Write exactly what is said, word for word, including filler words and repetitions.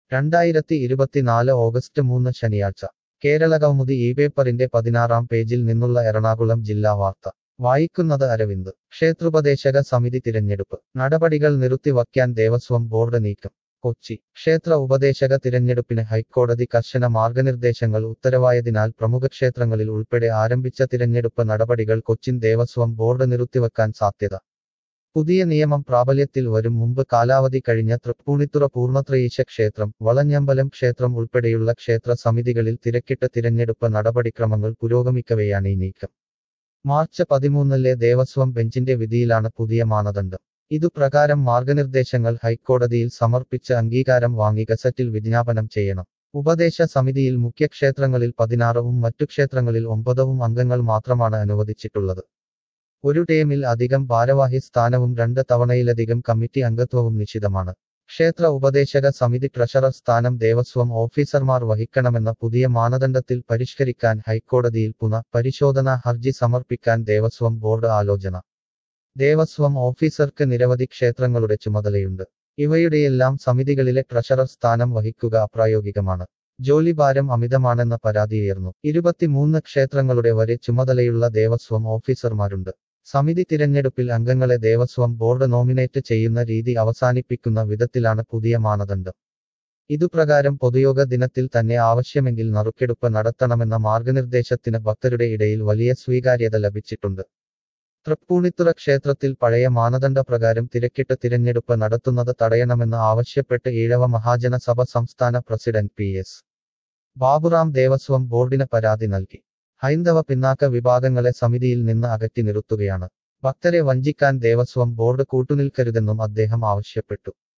രണ്ടായിരത്തി ഇരുപത്തിനാല് ഓഗസ്റ്റ് മൂന്ന് ശനിയാഴ്ച കേരള കൗമുദി ഈ പേപ്പറിന്റെ പതിനാറാം പേജിൽ നിന്നുള്ള എറണാകുളം ജില്ലാ വാർത്ത വായിക്കുന്നത് അരവിന്ദ്. ക്ഷേത്രോപദേശക സമിതി തിരഞ്ഞെടുപ്പ് നടപടികൾ നിർത്തിവയ്ക്കാൻ ദേവസ്വം ബോർഡ് നീക്കം. കൊച്ചി ക്ഷേത്ര ഉപദേശക തിരഞ്ഞെടുപ്പിന് ഹൈക്കോടതി കർശന മാർഗനിർദ്ദേശങ്ങൾ ഉത്തരവായതിനാൽ പ്രമുഖ ക്ഷേത്രങ്ങളിൽ ഉൾപ്പെടെ ആരംഭിച്ച തിരഞ്ഞെടുപ്പ് നടപടികൾ കൊച്ചിൻ ദേവസ്വം ബോർഡ് നിർത്തിവയ്ക്കാൻ സാധ്യത. പുതിയ നിയമം പ്രാബല്യത്തിൽ വരും മുമ്പ് കാലാവധി കഴിഞ്ഞ തൃപ്പൂണിത്തുറ പൂർണ്ണത്രയീശ ക്ഷേത്രം, വളഞ്ഞമ്പലം ക്ഷേത്രം ഉൾപ്പെടെയുള്ള ക്ഷേത്ര സമിതികളിൽ തിരക്കിട്ട തിരഞ്ഞെടുപ്പ് നടപടിക്രമങ്ങൾ പുരോഗമിക്കവെയാണ് ഈ നീക്കം. മാർച്ച് പതിമൂന്നിലെ ദേവസ്വം ബെഞ്ചിന്റെ വിധിയിലാണ് പുതിയ മാനദണ്ഡം. ഇതുപ്രകാരം മാർഗനിർദ്ദേശങ്ങൾ ഹൈക്കോടതിയിൽ സമർപ്പിച്ച് അംഗീകാരം വാങ്ങി ഗസറ്റിൽ വിജ്ഞാപനം ചെയ്യണം. ഉപദേശ സമിതിയിൽ മുഖ്യ ക്ഷേത്രങ്ങളിൽ പതിനാറും മറ്റു ക്ഷേത്രങ്ങളിൽ ഒമ്പതും അംഗങ്ങൾ മാത്രമാണ് അനുവദിച്ചിട്ടുള്ളത്. ഒരു ടേമിൽ അധികം ഭാരവാഹി സ്ഥാനവും രണ്ട് തവണയിലധികം കമ്മിറ്റി അംഗത്വവും നിശ്ചിതമാണ്. ക്ഷേത്ര ഉപദേശക സമിതി ട്രഷറർ സ്ഥാനം ദേവസ്വം ഓഫീസർമാർ വഹിക്കണമെന്ന പുതിയ മാനദണ്ഡത്തിൽ പരിഷ്കരിക്കാൻ ഹൈക്കോടതിയിൽ പുനഃ പരിശോധനാ ഹർജി സമർപ്പിക്കാൻ ദേവസ്വം ബോർഡ് ആലോചന. ദേവസ്വം ഓഫീസർക്ക് നിരവധി ക്ഷേത്രങ്ങളുടെ ചുമതലയുണ്ട്. ഇവയുടെയെല്ലാം സമിതികളിലെ ട്രഷറർ സ്ഥാനം വഹിക്കുക അപ്രായോഗികമാണ്. ജോലിഭാരം അമിതമാണെന്ന പരാതിയുയർന്നു. ഇരുപത്തിമൂന്ന് ക്ഷേത്രങ്ങളുടെ വരെ ചുമതലയുള്ള ദേവസ്വം ഓഫീസർമാരുണ്ട്. സമിതി തിരഞ്ഞെടുപ്പിൽ അംഗങ്ങളെ ദേവസ്വം ബോർഡ് നോമിനേറ്റ് ചെയ്യുന്ന രീതി അവസാനിപ്പിക്കുന്ന വിധത്തിലാണ് പുതിയ മാനദണ്ഡം. ഇതുപ്രകാരം പൊതുയോഗ ദിനത്തിൽ തന്നെ ആവശ്യമെങ്കിൽ നറുക്കെടുപ്പ് നടത്തണമെന്ന മാർഗനിർദ്ദേശത്തിന് ഭക്തരുടെ ഇടയിൽ വലിയ സ്വീകാര്യത ലഭിച്ചിട്ടുണ്ട്. തൃപ്പൂണിത്തുറ ക്ഷേത്രത്തിൽ പഴയ മാനദണ്ഡപ്രകാരം തിരക്കിട്ട് തിരഞ്ഞെടുപ്പ് നടത്തുന്നത് തടയണമെന്ന് ആവശ്യപ്പെട്ട് ഈഴവ മഹാജന സഭ സംസ്ഥാന president P S Baburam Devaswom ബോർഡിന് പരാതി നൽകി. ഹൈന്ദവ പിന്നാക്ക വിഭാഗങ്ങളെ സമിതിയിൽ നിന്ന് അകറ്റി നിർത്തുകയാണ്. ഭക്തരെ വഞ്ചിക്കാൻ ദേവസ്വം ബോർഡ് കൂട്ടുനിൽക്കരുതെന്നും അദ്ദേഹം ആവശ്യപ്പെട്ടു.